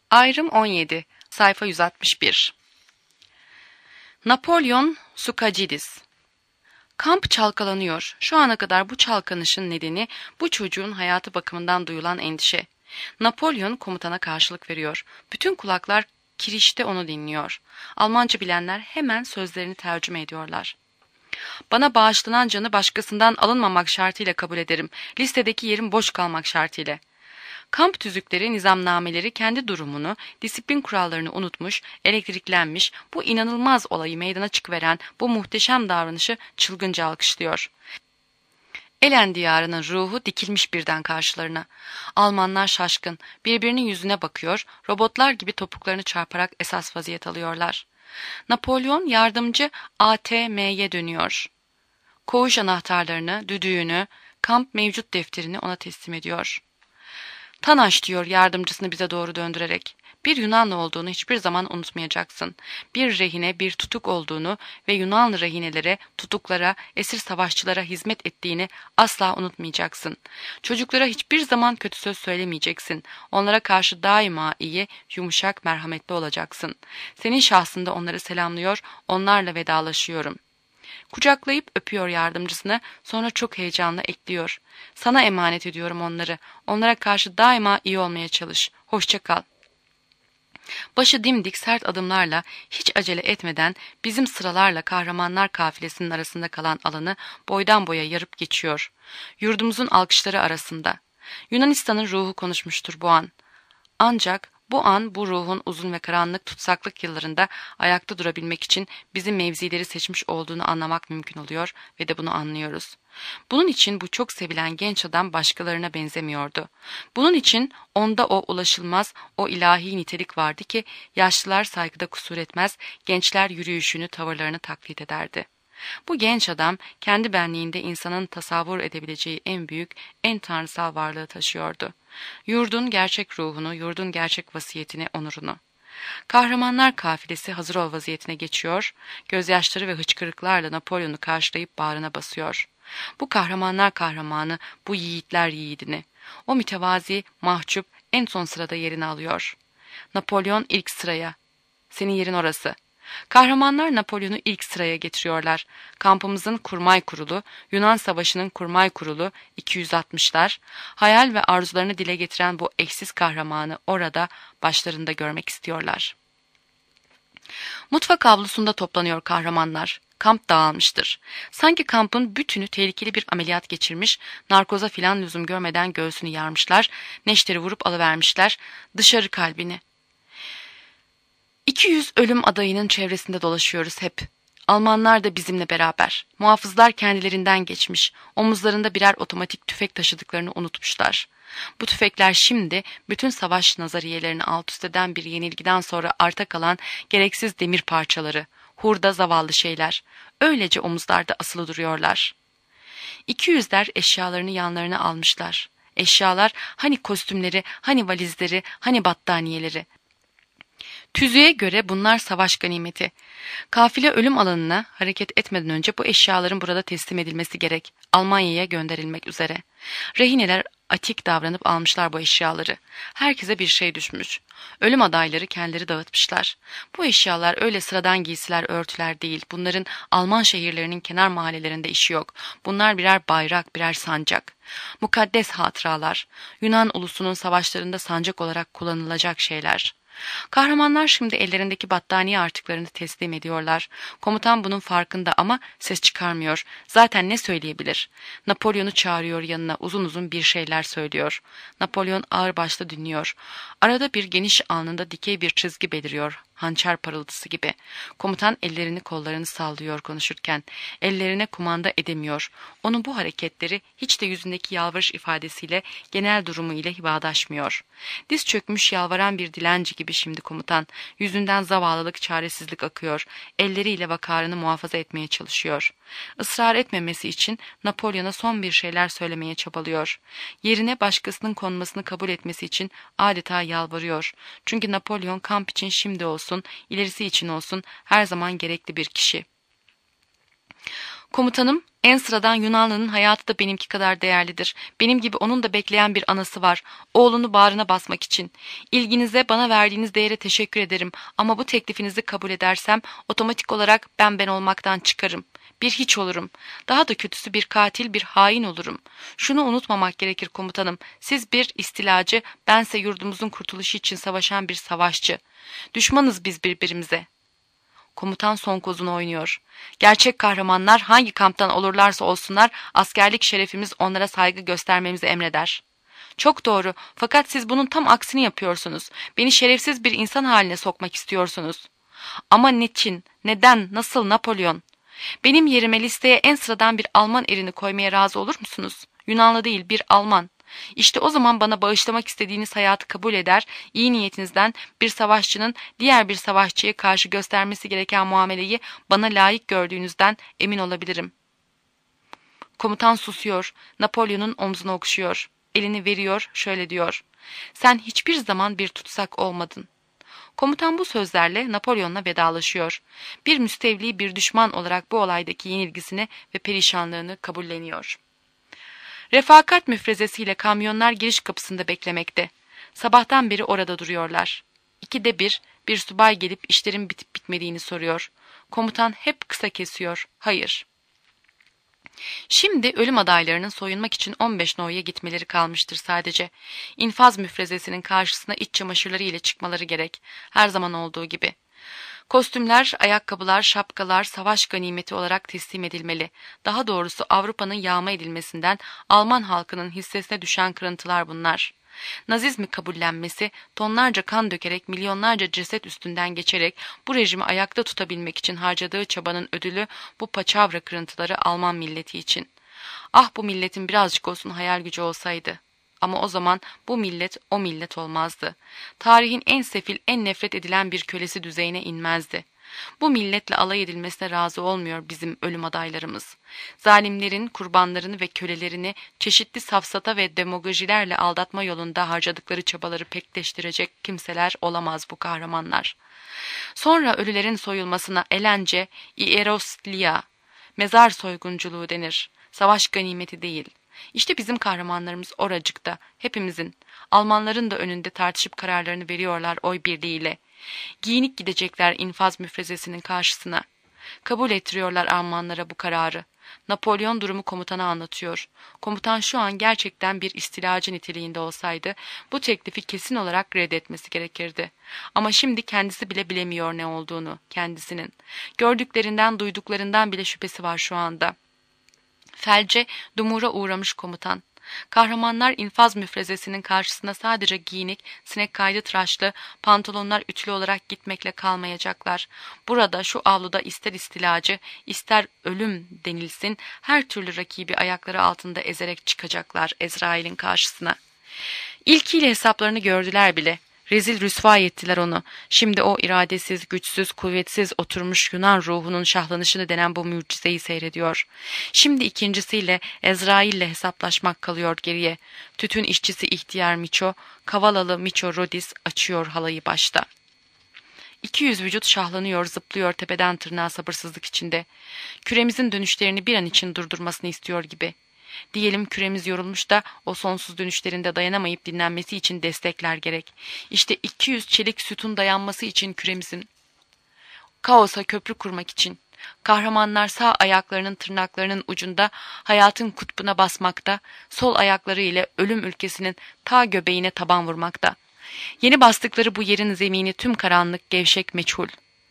Ayrım 17, sayfa 161. Napolyon Sukacidis. Kamp çalkalanıyor. Şu ana kadar bu çalkanışın nedeni bu çocuğun hayatı bakımından duyulan endişe. Napolyon komutana karşılık veriyor. Bütün kulaklar kirişte onu dinliyor. Almanca bilenler hemen sözlerini tercüme ediyorlar. Bana bağışlanan canı başkasından alınmamak şartıyla kabul ederim. Listedeki yerim boş kalmak şartıyla. Kamp tüzükleri, nizamnameleri kendi durumunu, disiplin kurallarını unutmuş, elektriklenmiş, bu inanılmaz olayı meydana çıkıveren bu muhteşem davranışı çılgınca alkışlıyor. Elen diyarının ruhu dikilmiş birden karşılarına. Almanlar şaşkın, birbirinin yüzüne bakıyor, robotlar gibi topuklarını çarparak esas vaziyet alıyorlar. Napolyon yardımcı ATM'ye dönüyor. Koğuş anahtarlarını, düdüğünü, kamp mevcut defterini ona teslim ediyor. Tanaş diyor yardımcısını bize doğru döndürerek. Bir Yunanlı olduğunu hiçbir zaman unutmayacaksın. Bir rehine, bir tutuk olduğunu ve Yunanlı rehinelere, tutuklara, esir savaşçılara hizmet ettiğini asla unutmayacaksın. Çocuklara hiçbir zaman kötü söz söylemeyeceksin. Onlara karşı daima iyi, yumuşak, merhametli olacaksın. Senin şahsında onları selamlıyor, onlarla vedalaşıyorum. Kucaklayıp öpüyor yardımcısını, sonra çok heyecanla ekliyor. Sana emanet ediyorum onları. Onlara karşı daima iyi olmaya çalış. Hoşça kal. Başı dimdik sert adımlarla, hiç acele etmeden bizim sıralarla kahramanlar kafilesinin arasında kalan alanı boydan boya yarıp geçiyor. Yurdumuzun alkışları arasında. Yunanistan'ın ruhu konuşmuştur bu an. Ancak bu an bu ruhun uzun ve karanlık tutsaklık yıllarında ayakta durabilmek için bizim mevzileri seçmiş olduğunu anlamak mümkün oluyor ve de bunu anlıyoruz. Bunun için bu çok sevilen genç adam başkalarına benzemiyordu. Bunun için onda o ulaşılmaz, o ilahi nitelik vardı ki yaşlılar saygıda kusur etmez, gençler yürüyüşünü, tavırlarını taklit ederdi. Bu genç adam kendi benliğinde insanın tasavvur edebileceği en büyük, en tanrısal varlığı taşıyordu. Yurdun gerçek ruhunu, yurdun gerçek vasiyetini, onurunu. Kahramanlar kafilesi hazır ol vaziyetine geçiyor, gözyaşları ve hıçkırıklarla Napolyon'u karşılayıp bağrına basıyor. Bu kahramanlar kahramanı, bu yiğitler yiğidini. O mütevazi, mahcup en son sırada yerini alıyor. Napolyon ilk sıraya. Senin yerin orası. Kahramanlar Napolyon'u ilk sıraya getiriyorlar. Kampımızın kurmay kurulu, Yunan Savaşı'nın kurmay kurulu 260'lar, hayal ve arzularını dile getiren bu eşsiz kahramanı orada başlarında görmek istiyorlar. Mutfak avlusunda toplanıyor kahramanlar. Kamp dağılmıştır. Sanki kampın bütünü tehlikeli bir ameliyat geçirmiş, narkoza filan lüzum görmeden göğsünü yarmışlar, neşteri vurup alıvermişler, dışarı kalbini. 200 ölüm adayının çevresinde dolaşıyoruz hep. Almanlar da bizimle beraber. Muhafızlar kendilerinden geçmiş. Omuzlarında birer otomatik tüfek taşıdıklarını unutmuşlar. Bu tüfekler şimdi bütün savaş nazariyelerini alt üst eden bir yenilgiden sonra arta kalan gereksiz demir parçaları. Hurda zavallı şeyler. Öylece omuzlarda asılı duruyorlar. 200'ler eşyalarını yanlarına almışlar. Eşyalar hani kostümleri, hani valizleri, hani battaniyeleri. Tüzüğe göre bunlar savaş ganimeti. Kafile ölüm alanına hareket etmeden önce bu eşyaların burada teslim edilmesi gerek. Almanya'ya gönderilmek üzere. Rehineler atik davranıp almışlar bu eşyaları. Herkese bir şey düşmüş. Ölüm adayları kendileri dağıtmışlar. Bu eşyalar öyle sıradan giysiler, örtüler değil. Bunların Alman şehirlerinin kenar mahallelerinde işi yok. Bunlar birer bayrak, birer sancak. Mukaddes hatıralar. Yunan ulusunun savaşlarında sancak olarak kullanılacak şeyler. Kahramanlar şimdi ellerindeki battaniye artıklarını teslim ediyorlar. Komutan bunun farkında ama ses çıkarmıyor. Zaten ne söyleyebilir? Napolyon'u çağırıyor yanına, uzun uzun bir şeyler söylüyor. Napolyon ağırbaşlı dinliyor. Arada bir geniş alnında dikey bir çizgi beliriyor. Hançer parıltısı gibi. Komutan ellerini kollarını sallıyor konuşurken. Ellerine kumanda edemiyor. Onun bu hareketleri hiç de yüzündeki yalvarış ifadesiyle, genel durumu ile bağdaşmıyor. Diz çökmüş yalvaran bir dilenci gibi şimdi komutan. Yüzünden zavallılık, çaresizlik akıyor. Elleriyle vakarını muhafaza etmeye çalışıyor. Israr etmemesi için Napolyon'a son bir şeyler söylemeye çabalıyor. Yerine başkasının konmasını kabul etmesi için adeta yalvarıyor. Çünkü Napolyon kamp için şimdi olsun, ilerisi için olsun her zaman gerekli bir kişi. Komutanım, En sıradan Yunanlı'nın hayatı da benimki kadar değerlidir. Benim gibi onun da bekleyen bir anası var. Oğlunu bağrına basmak için. İlginize, bana verdiğiniz değere teşekkür ederim ama bu teklifinizi kabul edersem otomatik olarak ben olmaktan çıkarım. Bir hiç olurum. Daha da kötüsü bir katil, bir hain olurum. Şunu unutmamak gerekir komutanım. Siz bir istilacı, bense yurdumuzun kurtuluşu için savaşan bir savaşçı. Düşmanız biz birbirimize. Komutan son kozunu oynuyor. Gerçek kahramanlar hangi kamptan olurlarsa olsunlar askerlik şerefimiz onlara saygı göstermemizi emreder. Çok doğru, fakat siz bunun tam aksini yapıyorsunuz. Beni şerefsiz bir insan haline sokmak istiyorsunuz. Ama niçin, neden, nasıl Napolyon? Benim yerime listeye en sıradan bir Alman erini koymaya razı olur musunuz? Yunanlı değil, bir Alman. İşte o zaman bana bağışlamak istediğiniz hayatı kabul eder, iyi niyetinizden bir savaşçının diğer bir savaşçıya karşı göstermesi gereken muameleyi bana layık gördüğünüzden emin olabilirim. Komutan susuyor, Napolyon'un omzunu okşuyor, elini veriyor, şöyle diyor. Sen hiçbir zaman bir tutsak olmadın. Komutan bu sözlerle Napolyon'la vedalaşıyor. Bir müstevli, bir düşman olarak bu olaydaki yenilgisini ve perişanlığını kabulleniyor. Refakat müfrezesiyle kamyonlar giriş kapısında beklemekte. Sabahtan beri orada duruyorlar. İkide bir subay gelip işlerin bitip bitmediğini soruyor. Komutan hep kısa kesiyor. Hayır. Şimdi ölüm adaylarının soyunmak için 15 no'ya gitmeleri kalmıştır sadece. İnfaz müfrezesinin karşısına iç çamaşırları ile çıkmaları gerek. Her zaman olduğu gibi. Kostümler, ayakkabılar, şapkalar savaş ganimeti olarak teslim edilmeli. Daha doğrusu Avrupa'nın yağma edilmesinden Alman halkının hissesine düşen kırıntılar bunlar. Nazizmi kabullenmesi, tonlarca kan dökerek, milyonlarca ceset üstünden geçerek bu rejimi ayakta tutabilmek için harcadığı çabanın ödülü bu paçavra kırıntıları Alman milleti için. Ah bu milletin birazcık olsun hayal gücü olsaydı. Ama o zaman bu millet o millet olmazdı. Tarihin en sefil, en nefret edilen bir kölesi düzeyine inmezdi. Bu milletle alay edilmesine razı olmuyor bizim ölüm adaylarımız. Zalimlerin kurbanlarını ve kölelerini çeşitli safsata ve demagojilerle aldatma yolunda harcadıkları çabaları pekleştirecek kimseler olamaz bu kahramanlar. Sonra ölülerin soyulmasına elence, ieroslia, mezar soygunculuğu denir. Savaş ganimeti değil. İşte bizim kahramanlarımız oracıkta, hepimizin. Almanların da önünde tartışıp kararlarını veriyorlar oy birliğiyle. Giyinik gidecekler infaz müfrezesinin karşısına. Kabul ettiriyorlar Almanlara bu kararı. Napolyon durumu komutana anlatıyor. Komutan şu an gerçekten bir istilacı niteliğinde olsaydı bu teklifi kesin olarak reddetmesi gerekirdi. Ama şimdi kendisi bile bilemiyor ne olduğunu, kendisinin. Gördüklerinden, duyduklarından bile şüphesi var şu anda. Felce, dumura uğramış komutan. Kahramanlar infaz müfrezesinin karşısına sadece giyinik, sinek kaydı tıraşlı, pantolonlar ütülü olarak gitmekle kalmayacaklar. Burada şu avluda ister istilacı, ister ölüm denilsin, her türlü rakibi ayakları altında ezerek çıkacaklar Ezrail'in karşısına. İlkiyle hesaplarını gördüler bile. Rezil rüsva ettiler onu. Şimdi o iradesiz, güçsüz, kuvvetsiz oturmuş Yunan ruhunun şahlanışını denen bu mucizeyi seyrediyor. Şimdi ikincisiyle Ezrail'le hesaplaşmak kalıyor geriye. Tütün işçisi ihtiyar Miço, Kavalalı Miço Rodis açıyor halayı başta. 200 vücut şahlanıyor, zıplıyor tepeden tırnağa sabırsızlık içinde. Küremizin dönüşlerini bir an için durdurmasını istiyor gibi. Diyelim küremiz yorulmuş da o sonsuz dönüşlerinde dayanamayıp dinlenmesi için destekler gerek. İşte 200 çelik sütun dayanması için küremizin. Kaosa köprü kurmak için. Kahramanlar sağ ayaklarının tırnaklarının ucunda hayatın kutbuna basmakta, sol ayakları ile ölüm ülkesinin ta göbeğine taban vurmakta. Yeni bastıkları bu yerin zemini tüm karanlık, gevşek, meçhul.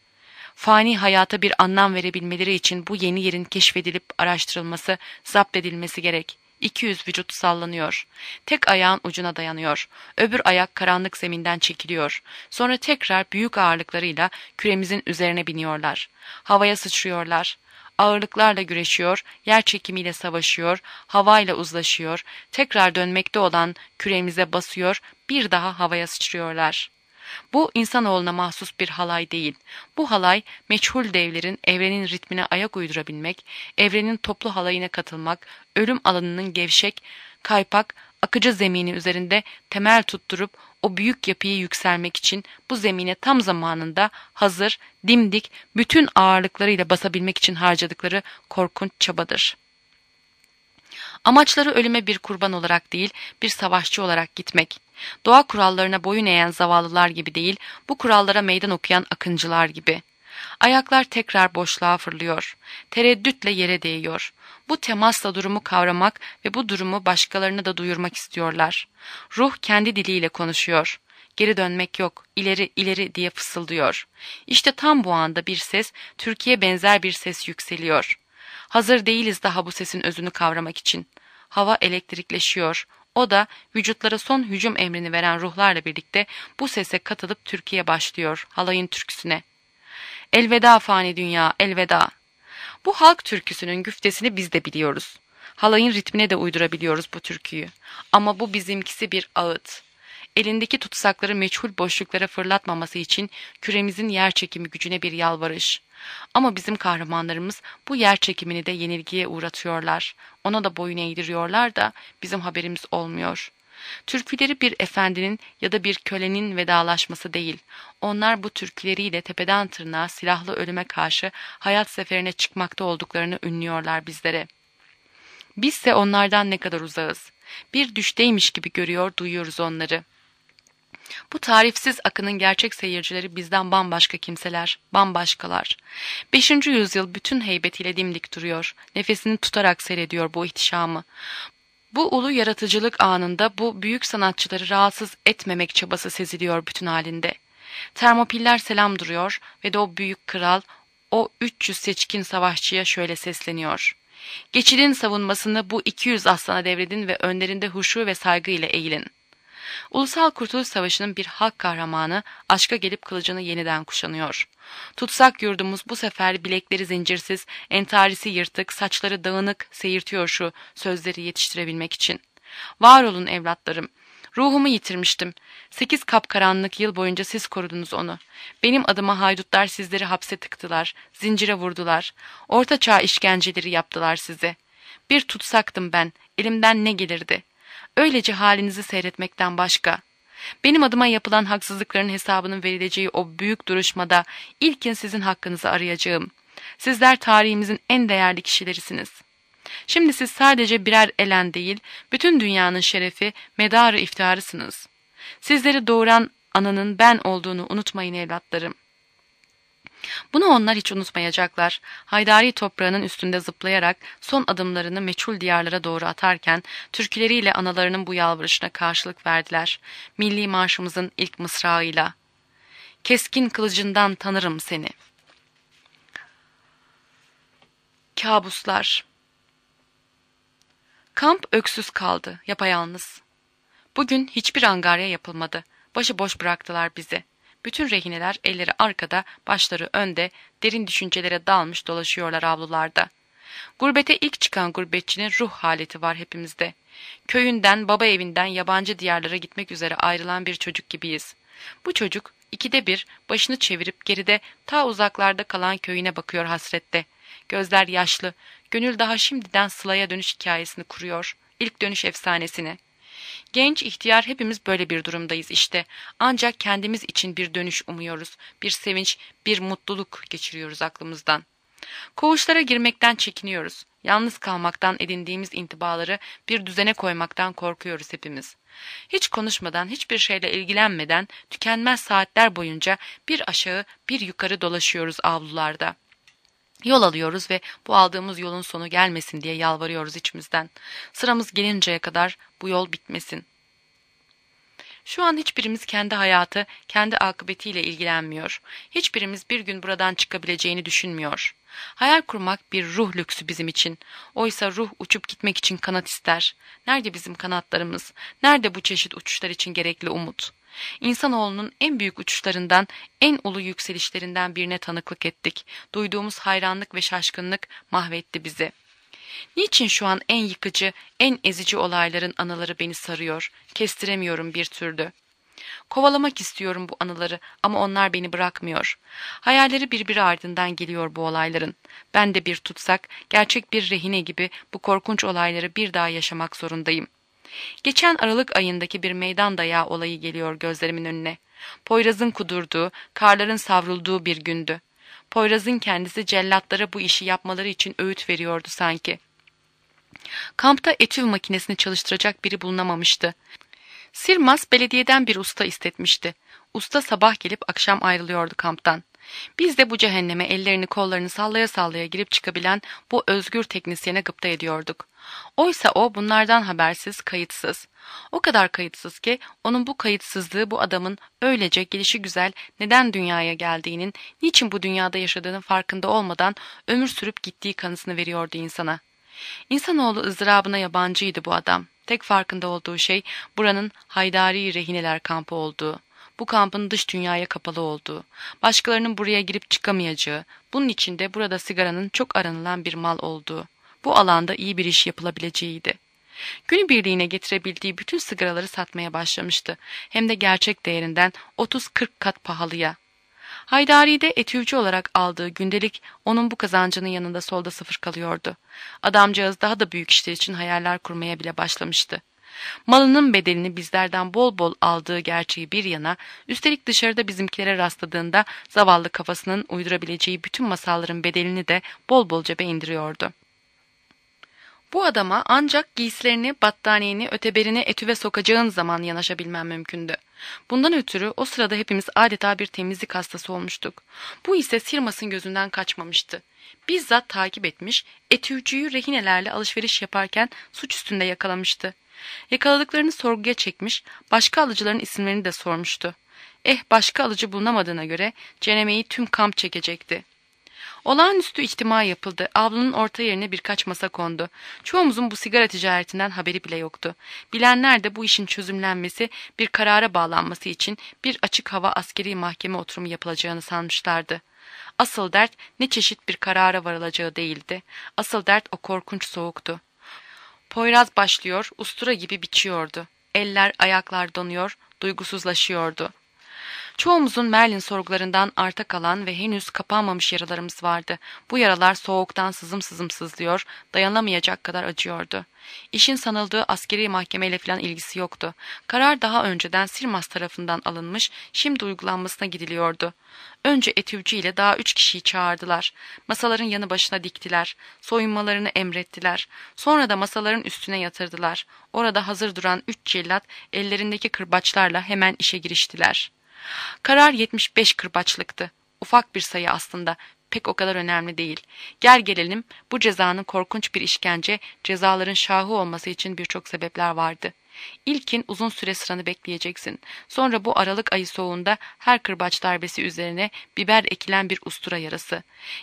Fani hayata bir anlam verebilmeleri için bu yeni yerin keşfedilip araştırılması, zapt edilmesi gerek. 200 vücut sallanıyor. Tek ayağın ucuna dayanıyor. Öbür ayak karanlık zeminden çekiliyor. Sonra tekrar büyük ağırlıklarıyla küremizin üzerine biniyorlar. Havaya sıçrıyorlar. Ağırlıklarla güreşiyor, yer çekimiyle savaşıyor, havayla uzlaşıyor, tekrar dönmekte olan küremize basıyor, bir daha havaya sıçrıyorlar. Bu insanoğluna mahsus bir halay değil. Bu halay meçhul devlerin evrenin ritmine ayak uydurabilmek, evrenin toplu halayına katılmak, ölüm alanının gevşek, kaypak, akıcı zemini üzerinde temel tutturup o büyük yapıyı yükselmek için bu zemine tam zamanında hazır, dimdik, bütün ağırlıklarıyla basabilmek için harcadıkları korkunç çabadır. Amaçları ölüme bir kurban olarak değil, bir savaşçı olarak gitmek. Doğa kurallarına boyun eğen zavallılar gibi değil, bu kurallara meydan okuyan akıncılar gibi. Ayaklar tekrar boşluğa fırlıyor. Tereddütle yere değiyor. Bu temasla durumu kavramak ve bu durumu başkalarına da duyurmak istiyorlar. Ruh kendi diliyle konuşuyor. Geri dönmek yok, ileri ileri diye fısıldıyor. İşte tam bu anda bir ses, Türkiye benzer bir ses yükseliyor. Hazır değiliz daha bu sesin özünü kavramak için. Hava elektrikleşiyor. O da vücutlara son hücum emrini veren ruhlarla birlikte bu sese katılıp Türkiye başlıyor halayın türküsüne. Elveda fani dünya, elveda. Bu halk türküsünün güftesini biz de biliyoruz. Halayın ritmine de uydurabiliyoruz bu türküyü. Ama bu bizimkisi bir ağıt. Elindeki tutsakları meçhul boşluklara fırlatmaması için küremizin yerçekimi gücüne bir yalvarış. Ama bizim kahramanlarımız bu yerçekimini de yenilgiye uğratıyorlar. Ona da boyun eğdiriyorlar da bizim haberimiz olmuyor. Türküleri bir efendinin ya da bir kölenin vedalaşması değil. Onlar bu türküleriyle tepeden tırnağa silahlı ölüme karşı hayat seferine çıkmakta olduklarını ünlüyorlar bizlere. Bizse onlardan ne kadar uzağız. Bir düşteymiş gibi görüyor, duyuyoruz onları. Bu tarifsiz akının gerçek seyircileri bizden bambaşka kimseler, bambaşkalar. 5. yüzyıl bütün heybetiyle dimdik duruyor, nefesini tutarak seyrediyor bu ihtişamı. Bu ulu yaratıcılık anında bu büyük sanatçıları rahatsız etmemek çabası seziliyor bütün halinde. Termopiller selam duruyor ve de o büyük kral, o 300 seçkin savaşçıya şöyle sesleniyor. Geçidin savunmasını bu 200 aslana devredin ve önlerinde huşu ve saygı ile eğilin. Ulusal Kurtuluş Savaşı'nın bir halk kahramanı aşka gelip kılıcını yeniden kuşanıyor. Tutsak yurdumuz bu sefer bilekleri zincirsiz, entarisi yırtık, saçları dağınık seyirtiyor şu sözleri yetiştirebilmek için. Var olun evlatlarım. Ruhumu yitirmiştim. 8 kapkaranlık yıl boyunca siz korudunuz onu. Benim adıma haydutlar sizleri hapse tıktılar, zincire vurdular. Orta çağ işkenceleri yaptılar size. Bir tutsaktım ben, elimden ne gelirdi? Öylece halinizi seyretmekten başka. Benim adıma yapılan haksızlıkların hesabının verileceği o büyük duruşmada ilkin sizin hakkınızı arayacağım. Sizler tarihimizin en değerli kişilerisiniz. Şimdi siz sadece birer elen değil, bütün dünyanın şerefi, medarı iftiharısınız. Sizleri doğuran ananın ben olduğunu unutmayın evlatlarım. Bunu onlar hiç unutmayacaklar. Haydari toprağının üstünde zıplayarak son adımlarını meçhul diyarlara doğru atarken türküleriyle analarının bu yalvarışına karşılık verdiler. Milli marşımızın ilk mısrağıyla. Keskin kılıcından tanırım seni. Kabuslar. Kamp öksüz kaldı, yapayalnız. Bugün hiçbir angarya yapılmadı. Başıboş bıraktılar bizi. Bütün rehineler elleri arkada, başları önde, derin düşüncelere dalmış dolaşıyorlar avlularda. Gurbete ilk çıkan gurbetçinin ruh haleti var hepimizde. Köyünden, baba evinden yabancı diyarlara gitmek üzere ayrılan bir çocuk gibiyiz. Bu çocuk 2'de 1 başını çevirip geride ta uzaklarda kalan köyüne bakıyor hasrette. Gözler yaşlı, gönül daha şimdiden Sıla'ya dönüş hikayesini kuruyor, ilk dönüş efsanesini. Genç, ihtiyar hepimiz böyle bir durumdayız işte. Ancak kendimiz için bir dönüş umuyoruz, bir sevinç, bir mutluluk geçiriyoruz aklımızdan. Koğuşlara girmekten çekiniyoruz. Yalnız kalmaktan edindiğimiz intibaları bir düzene koymaktan korkuyoruz hepimiz. Hiç konuşmadan, hiçbir şeyle ilgilenmeden tükenmez saatler boyunca bir aşağı bir yukarı dolaşıyoruz avlularda. Yol alıyoruz ve bu aldığımız yolun sonu gelmesin diye yalvarıyoruz içimizden. Sıramız gelinceye kadar bu yol bitmesin. Şu an hiçbirimiz kendi hayatı, kendi akıbetiyle ilgilenmiyor. Hiçbirimiz bir gün buradan çıkabileceğini düşünmüyor. Hayal kurmak bir ruh lüksü bizim için. Oysa ruh uçup gitmek için kanat ister. Nerede bizim kanatlarımız? Nerede bu çeşit uçuşlar için gerekli umut? İnsanoğlunun en büyük uçuşlarından, en ulu yükselişlerinden birine tanıklık ettik. Duyduğumuz hayranlık ve şaşkınlık mahvetti bizi. Niçin şu an en yıkıcı, en ezici olayların anıları beni sarıyor? Kestiremiyorum bir türlü. Kovalamak istiyorum bu anıları ama onlar beni bırakmıyor. Hayalleri birbiri ardından geliyor bu olayların. Ben de bir tutsak, gerçek bir rehine gibi bu korkunç olayları bir daha yaşamak zorundayım. Geçen Aralık ayındaki bir meydan dayağı olayı geliyor gözlerimin önüne. Poyraz'ın kudurduğu, karların savrulduğu bir gündü. Poyraz'ın kendisi cellatlara bu işi yapmaları için öğüt veriyordu sanki. Kampta etüv makinesini çalıştıracak biri bulunamamıştı. Sirmas belediyeden bir usta istetmişti. Usta sabah gelip akşam ayrılıyordu kamptan. Biz de bu cehenneme ellerini kollarını sallaya sallaya girip çıkabilen bu özgür teknisyene gıpta ediyorduk. Oysa o bunlardan habersiz, kayıtsız. O kadar kayıtsız ki onun bu kayıtsızlığı bu adamın öylece gelişigüzel neden dünyaya geldiğinin, niçin bu dünyada yaşadığının farkında olmadan ömür sürüp gittiği kanısını veriyordu insana. İnsanoğlu ızdırabına yabancıydı bu adam. Tek farkında olduğu şey buranın haydari rehineler kampı olduğu. Bu kampın dış dünyaya kapalı olduğu, başkalarının buraya girip çıkamayacağı, bunun içinde burada sigaranın çok aranılan bir mal olduğu, bu alanda iyi bir iş yapılabileceğiydi. Günübirliğine getirebildiği bütün sigaraları satmaya başlamıştı. Hem de gerçek değerinden 30-40 kat pahalıya. Haydari'de etüvcü olarak aldığı gündelik onun bu kazancının yanında solda sıfır kalıyordu. Adamcağız daha da büyük işler için hayaller kurmaya bile başlamıştı. Malının bedelini bizlerden bol bol aldığı gerçeği bir yana, üstelik dışarıda bizimkilere rastladığında zavallı kafasının uydurabileceği bütün masalların bedelini de bol bol cebe indiriyordu. Bu adama ancak giysilerini, battaniyeni, öteberini etüve sokacağın zaman yanaşabilmem mümkündü. Bundan ötürü o sırada hepimiz adeta bir temizlik hastası olmuştuk. Bu ise Sirmas'ın gözünden kaçmamıştı. Bizzat takip etmiş, etüvcüyü rehinelerle alışveriş yaparken suç üstünde yakalamıştı. Yakaladıklarını sorguya çekmiş, başka alıcıların isimlerini de sormuştu. Başka alıcı bulunamadığına göre cenemeyi tüm kamp çekecekti. Olağanüstü içtima yapıldı. Avlunun orta yerine birkaç masa kondu. Çoğumuzun bu sigara ticaretinden haberi bile yoktu. Bilenler de bu işin çözümlenmesi, bir karara bağlanması için bir açık hava askeri mahkeme oturumu yapılacağını sanmışlardı. Asıl dert ne çeşit bir karara varılacağı değildi. Asıl dert o korkunç soğuktu. Poyraz başlıyor, ustura gibi biçiyordu. Eller, ayaklar donuyor, duygusuzlaşıyordu. Çoğumuzun Merlin sorgularından arta kalan ve henüz kapanmamış yaralarımız vardı. Bu yaralar soğuktan sızım sızım sızlıyor, dayanamayacak kadar acıyordu. İşin sanıldığı askeri mahkemeyle falan ilgisi yoktu. Karar daha önceden Sirmas tarafından alınmış, şimdi uygulanmasına gidiliyordu. Önce etüvcü ile daha 3 kişiyi çağırdılar. Masaların yanı başına diktiler. Soyunmalarını emrettiler. Sonra da masaların üstüne yatırdılar. Orada hazır duran 3 cellat ellerindeki kırbaçlarla hemen işe giriştiler. Karar 75 kırbaçlıktı. Ufak bir sayı aslında. Pek o kadar önemli değil. Gel gelelim bu cezanın korkunç bir işkence, cezaların şahı olması için birçok sebepler vardı. İlkin uzun süre sıranı bekleyeceksin. Sonra bu Aralık ayı soğuğunda her kırbaç darbesi üzerine biber ekilen bir ustura yarası.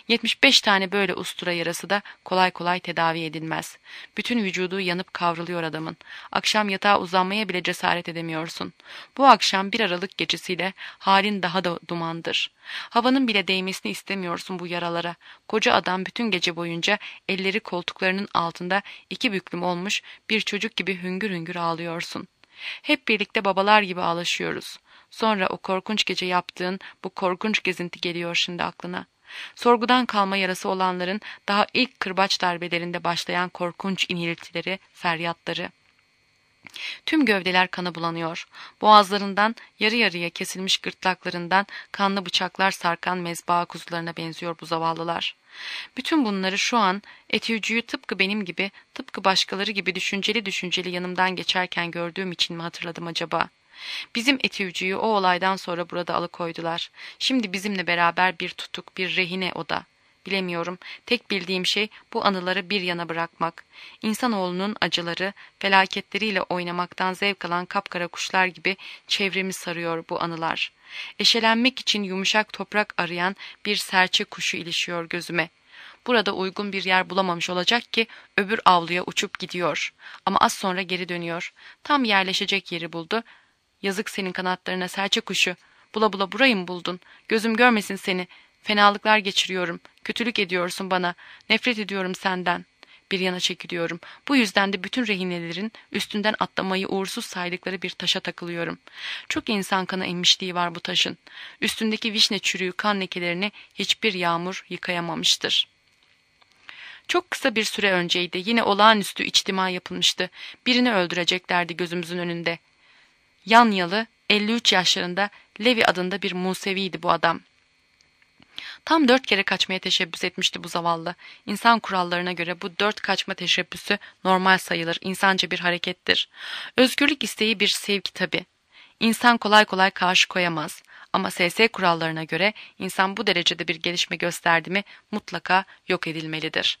75 tane böyle ustura yarası da kolay kolay tedavi edilmez. Bütün vücudu yanıp kavruluyor adamın. Akşam yatağa uzanmaya bile cesaret edemiyorsun. Bu akşam 1 Aralık gecesiyle halin daha da dumandır. Havanın bile değmesini istemiyorsun bu yaralara. Koca adam bütün gece boyunca elleri koltuklarının altında 2 büklüm olmuş bir çocuk gibi hüngür hüngür ağlıyorsun. Hep birlikte babalar gibi ağlaşıyoruz. Sonra o korkunç gece yaptığın bu korkunç gezinti geliyor şimdi aklına. Sorgudan kalma yarası olanların daha ilk kırbaç darbelerinde başlayan korkunç iniltileri, feryatları. Tüm gövdeler kana bulanıyor. Boğazlarından, yarı yarıya kesilmiş gırtlaklarından kanlı bıçaklar sarkan mezba kuzularına benziyor bu zavallılar. Bütün bunları şu an etüvcüyü tıpkı benim gibi, tıpkı başkaları gibi düşünceli düşünceli yanımdan geçerken gördüğüm için mi hatırladım acaba? Bizim etüvcüyü o olaydan sonra burada alıkoydular. Şimdi bizimle beraber bir tutuk, bir rehine o da. Bilemiyorum. Tek bildiğim şey bu anıları bir yana bırakmak. İnsanoğlunun acıları, felaketleriyle oynamaktan zevk alan kapkara kuşlar gibi çevremi sarıyor bu anılar. Eşelenmek için yumuşak toprak arayan bir serçe kuşu ilişiyor gözüme. Burada uygun bir yer bulamamış olacak ki öbür avluya uçup gidiyor. Ama az sonra geri dönüyor. Tam yerleşecek yeri buldu. Yazık senin kanatlarına serçe kuşu. Bula bula burayı mı buldun? Gözüm görmesin seni. Fenalıklar geçiriyorum. Kötülük ediyorsun bana. Nefret ediyorum senden. Bir yana çekiliyorum. Bu yüzden de bütün rehinelerin üstünden atlamayı uğursuz saydıkları bir taşa takılıyorum. Çok insan kanı emmişliği var bu taşın. Üstündeki vişne çürüğü kan lekelerini hiçbir yağmur yıkayamamıştır. Çok kısa bir süre önceydi. Yine olağanüstü içtima yapılmıştı. Birini öldüreceklerdi gözümüzün önünde. Yanyalı, 53 yaşlarında Levi adında bir Museviydi bu adam. Tam 4 kere kaçmaya teşebbüs etmişti bu zavallı. İnsan kurallarına göre bu 4 kaçma teşebbüsü normal sayılır, insanca bir harekettir. Özgürlük isteği bir sevgi tabii. İnsan kolay kolay karşı koyamaz. Ama SS kurallarına göre insan bu derecede bir gelişme gösterdi mi mutlaka yok edilmelidir.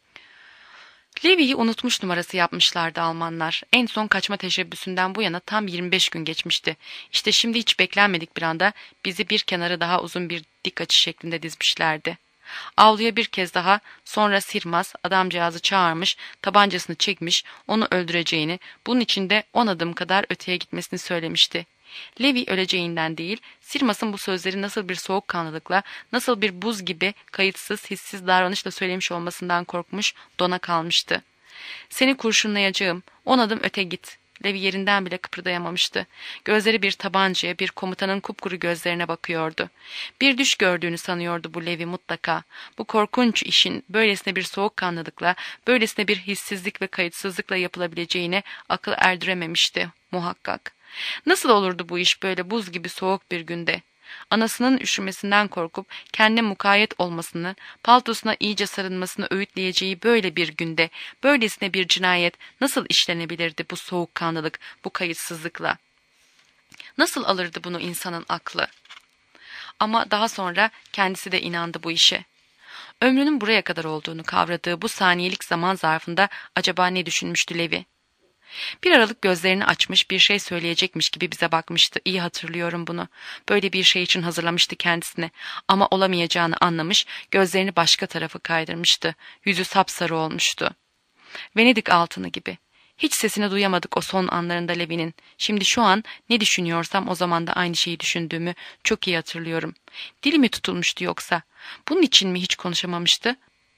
Levi'yi unutmuş numarası yapmışlardı Almanlar. En son kaçma teşebbüsünden bu yana tam 25 gün geçmişti. İşte şimdi hiç beklenmedik bir anda bizi bir kenara daha uzun bir dik açı şeklinde dizmişlerdi. Avluya bir kez daha, sonra Sirmas adamcağızı çağırmış, tabancasını çekmiş, onu öldüreceğini, bunun için de 10 adım kadar öteye gitmesini söylemişti. Levi öleceğinden değil, Sirmas'ın bu sözleri nasıl bir soğukkanlılıkla, nasıl bir buz gibi kayıtsız, hissiz davranışla söylemiş olmasından korkmuş, dona kalmıştı. "Seni kurşunlayacağım, 10 adım öte git." Levi yerinden bile kıpırdayamamıştı. Gözleri bir tabancaya, bir komutanın kupkuru gözlerine bakıyordu. Bir düş gördüğünü sanıyordu bu Levi mutlaka. Bu korkunç işin böylesine bir soğukkanlılıkla, böylesine bir hissizlik ve kayıtsızlıkla yapılabileceğine akıl erdirememişti muhakkak. Nasıl olurdu bu iş böyle buz gibi soğuk bir günde? Anasının üşümesinden korkup kendine mukayyet olmasını, paltosuna iyice sarılmasını öğütleyeceği böyle bir günde, böylesine bir cinayet nasıl işlenebilirdi bu soğukkanlılık, bu kayıtsızlıkla? Nasıl alırdı bunu insanın aklı? Ama daha sonra kendisi de inandı bu işe. Ömrünün buraya kadar olduğunu kavradığı bu saniyelik zaman zarfında acaba ne düşünmüştü Levi? Bir aralık gözlerini açmış, bir şey söyleyecekmiş gibi bize bakmıştı. İyi hatırlıyorum bunu. Böyle bir şey için hazırlamıştı kendisini. Ama olamayacağını anlamış, gözlerini başka tarafa kaydırmıştı. Yüzü sapsarı olmuştu. Venedik altını gibi. Hiç sesini duyamadık o son anlarında Levi'nin. Şimdi şu an ne düşünüyorsam o zaman da aynı şeyi düşündüğümü çok iyi hatırlıyorum. Dili mi tutulmuştu yoksa? Bunun için mi hiç konuşamamıştı?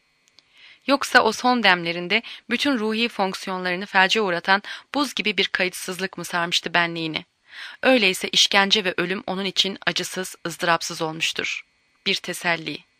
Yoksa o son demlerinde bütün ruhi fonksiyonlarını felce uğratan buz gibi bir kayıtsızlık mı sarmıştı benliğini? Öyleyse işkence ve ölüm onun için acısız, ızdırapsız olmuştur. Bir teselli.